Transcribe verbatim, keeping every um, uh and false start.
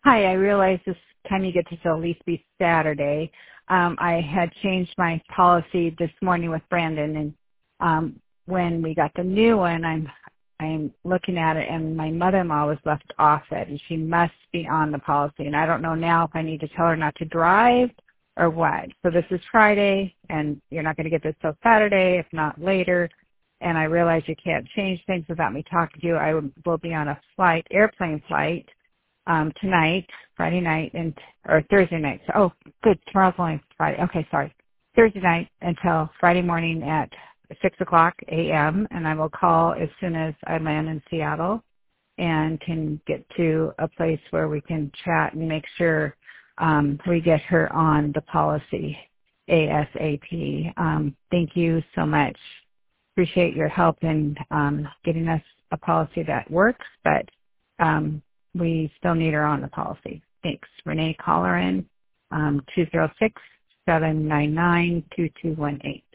Hi, I realize this time you get to still at least be Saturday. Um, I had changed my policy this morning with Brandon, and um, when we got the new one, I'm I'm looking at it, and my mother-in-law was left off it, and she must be on the policy. And I don't know now if I need to tell her not to drive or what. So this is Friday, and you're not going to get this till Saturday, if not later. And I realize you can't change things without me talking to you. I will be on a flight, airplane flight, um, tonight, Friday night, and or Thursday night. So, oh, good. Tomorrow's only Friday. Okay, sorry. Thursday night until Friday morning at six o'clock a m. And I will call as soon as I land in Seattle and can get to a place where we can chat and make sure um, we get her on the policy ASAP. Um, thank you so much. Appreciate your help in um, getting us a policy that works, but um, we still need her on the policy. Thanks. Renee Colleran, um, two zero six, seven nine nine, two two one eight.